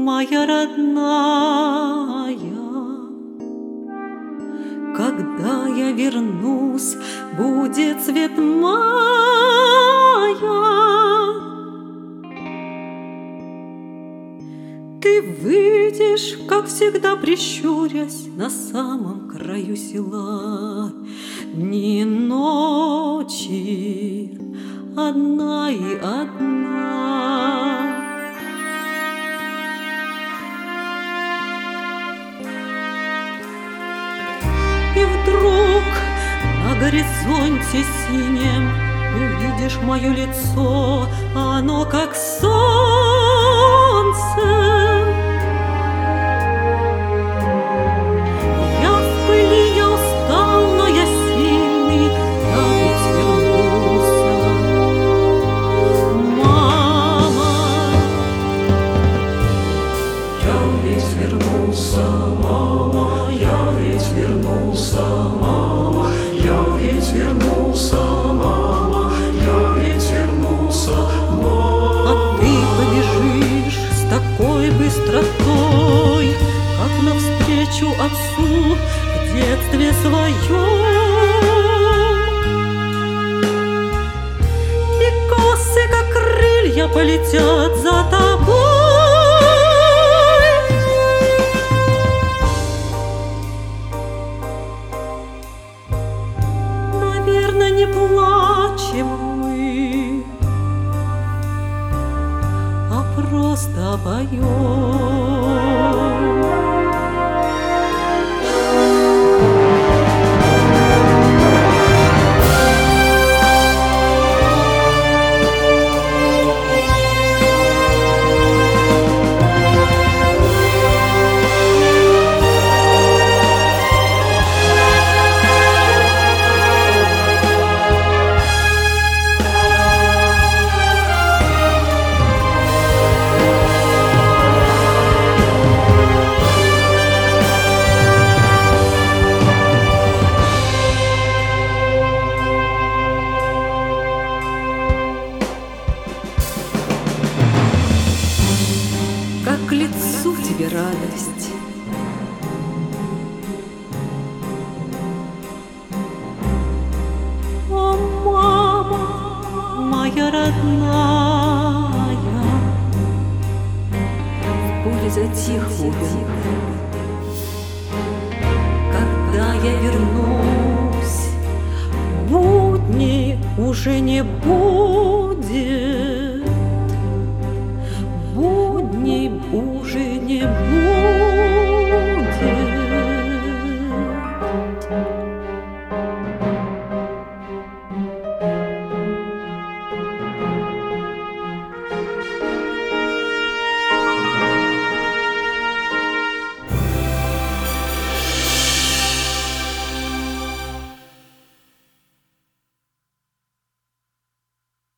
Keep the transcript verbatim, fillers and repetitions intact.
моя родная, когда я вернусь, будет цвет мая. Ты выйдешь, как всегда прищурясь, на самом краю села. Дни и ночи, одна и одна. И вдруг на горизонте синем увидишь мое лицо, оно как солнце. Я в пыли, я устал, но я сильный, я ведь вернулся. Мама, я ведь вернулся, мама, я ведь вернулся, мама, я ведь вернулся, мама, я ведь вернулся, мама. А ты побежишь с такой быстротой, как навстречу отцу в детстве своем. И косы, как крылья, полетят за тобой. Наверное, не плачем мы, а просто поем. Как к лицу тебе радость, о, мама, моя родная. В поле затих луга. Когда я вернусь, будни уже не будет.